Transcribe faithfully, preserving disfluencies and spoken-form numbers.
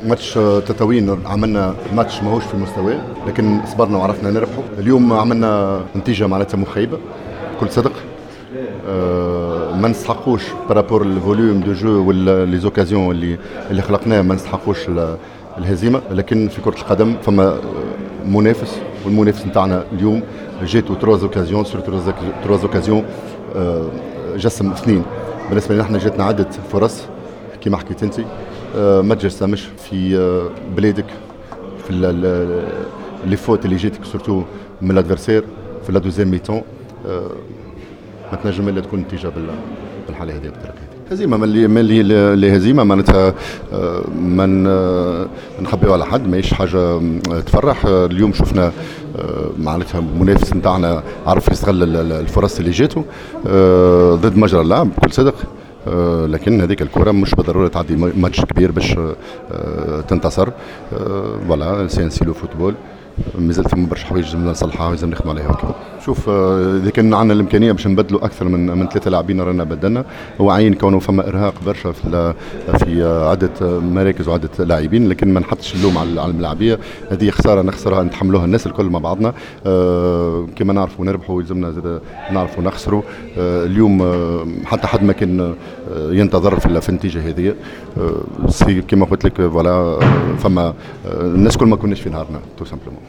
ماتش تطاوين عملنا ماتش ماهوش في مستواه، لكن صبرنا وعرفنا نربحه. اليوم عملنا نتيجة معناتها مخيبة بكل صدق. أه ما نستحقوش بارابور الفوليوم دو جو ولا لي زوكازيون اللي اللي خلقناه، ما نستحقوش الهزيمة. لكن في كرة القدم فما منافس، والمنافس نتاعنا اليوم جاتو تروز اوكازيون سور تروز اوكازيون أه جسم اثنين. بالنسبة لنا احنا جاتنا عدة فرص كما حكيت انت، أه ما تجسمش في أه بلادك، في لي فوت اللي جاتك سورتو من الادفيرسير في لا دوزيام ميتون. أه ما تنجم الا تكون نتيجه بالحاله هذه بالطريقه هذه. هزيمه من اللي من اللي هزيمه معناتها من نخبيو على حد، ماهيش حاجه تفرح. اليوم شفنا معناتها المنافس نتاعنا عرف يستغل الفرص اللي جاته ضد مجرى اللعب بكل صدق. لكن هذيك الكره مش بالضروره تعدي ماتش كبير باش تنتصر. فوالا سي ان سيلو فوتبول، مازال ثم برشا حوايج لازمنا نصلحها ولازم نخدموا عليها. وكذا شوف اذا كان عندنا الامكانيه باش نبدلوا اكثر من من ثلاثه لاعبين رانا بدلنا. هو عين كونه فما ارهاق برشا في في عده مراكز وعده لاعبين، لكن ما نحطش اللوم على الملاعبيه. هذه خساره نخسرها نتحملوها الناس الكل مع بعضنا. أه كما نعرفوا نربحوا يلزمنا زاد نعرفوا نخسروا. أه اليوم أه حتى حد ما كان ينتظر في النتيجه هذه. أه كما قلت لك فوالا فما الناس كل ما كناش في نهارنا تو سامبلومون.